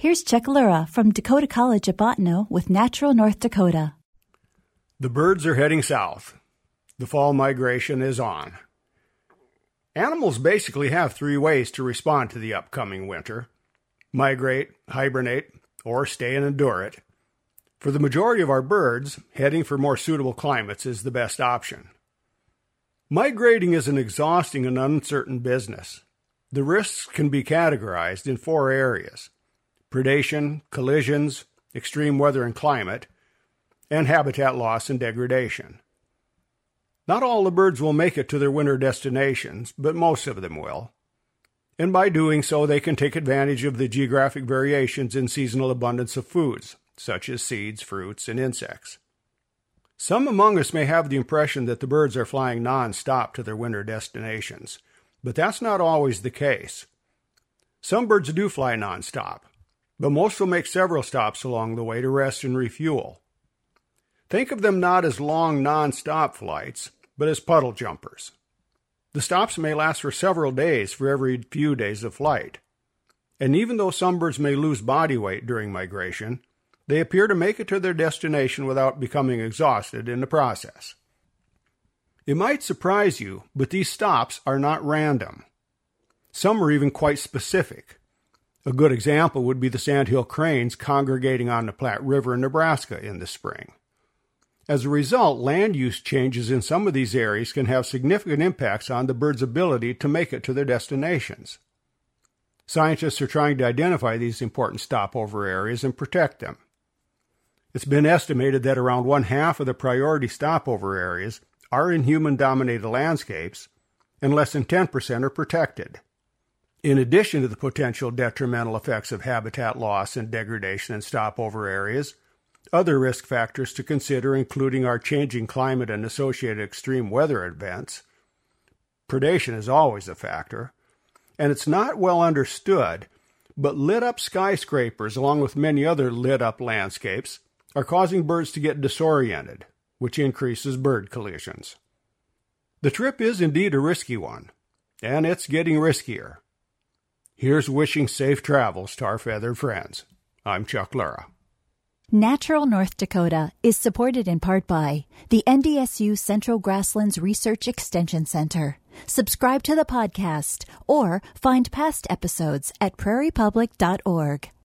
Here's Chuck Lura from Dakota College at Bottineau with Natural North Dakota. The birds are heading south. The fall migration is on. Animals basically have three ways to respond to the upcoming winter: migrate, hibernate, or stay and endure it. For the majority of our birds, heading for more suitable climates is the best option. Migrating is an exhausting and uncertain business. The risks can be categorized in 4 areas: predation, collisions, extreme weather and climate, and habitat loss and degradation. Not all the birds will make it to their winter destinations, but most of them will. And by doing so, they can take advantage of the geographic variations in seasonal abundance of foods, such as seeds, fruits, and insects. Some among us may have the impression that the birds are flying non-stop to their winter destinations, but that's not always the case. Some birds do fly non-stop, but most will make several stops along the way to rest and refuel. Think of them not as long non-stop flights, but as puddle jumpers. The stops may last for several days for every few days of flight. And even though some birds may lose body weight during migration, they appear to make it to their destination without becoming exhausted in the process. It might surprise you, but these stops are not random. Some are even quite specific. A good example would be the sandhill cranes congregating on the Platte River in Nebraska in the spring. As a result, land use changes in some of these areas can have significant impacts on the birds' ability to make it to their destinations. Scientists are trying to identify these important stopover areas and protect them. It's been estimated that around 1/2 of the priority stopover areas are in human-dominated landscapes, and less than 10% are protected. In addition to the potential detrimental effects of habitat loss and degradation in stopover areas, other risk factors to consider including our changing climate and associated extreme weather events. Predation is always a factor, and it's not well understood, but lit-up skyscrapers, along with many other lit-up landscapes, are causing birds to get disoriented, which increases bird collisions. The trip is indeed a risky one, and it's getting riskier. Here's wishing safe travels to our feathered friends. I'm Chuck Lura. Natural North Dakota is supported in part by the NDSU Central Grasslands Research Extension Center. Subscribe to the podcast or find past episodes at prairiepublic.org.